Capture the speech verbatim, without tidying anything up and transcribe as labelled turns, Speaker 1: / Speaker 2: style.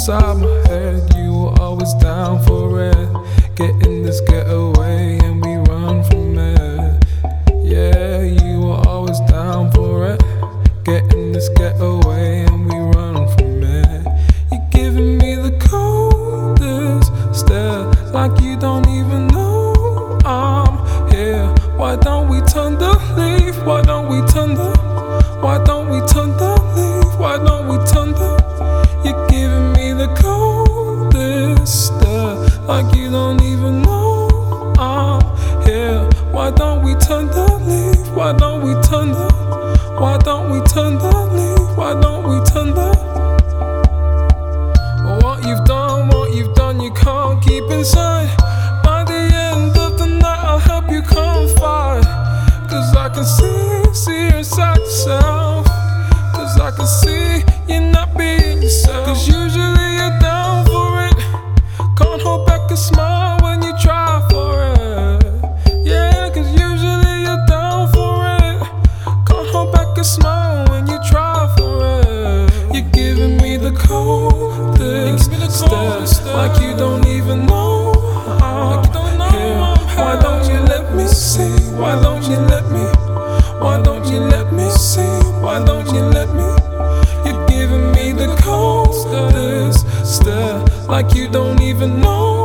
Speaker 1: inside my head. You were always down for it. Getting this getaway and we run from it. Yeah, you were always down for it. Getting this getaway and we run from it. You're giving me the coldest stare, like you don't even know I'm here. Why don't we turn the leaf? Why don't we turn the Why don't we turn the leaf? Why don't we turn the You're giving me the coldest stare, like you don't even know I'm here. Why don't we turn the leaf? Why don't we turn the Why don't we turn the leaf? Why don't we turn the What you've done, what you've done, you can't keep inside. By the end of the night, I'll help you confide. Cause I can see, see you inside yourself. Cause I can see you're not being yourself. Cause usually you're down for it. Can't hold back a smile when you try for it. Yeah, cause usually you're down for it. Can't hold back a smile when you try for it. You're giving me the coldest stare, like you don't even know I'm here. Why don't you let me see? Why don't you let me? Why don't you let me see? Why don't you let me? You're giving me the coldest stare, like you don't even know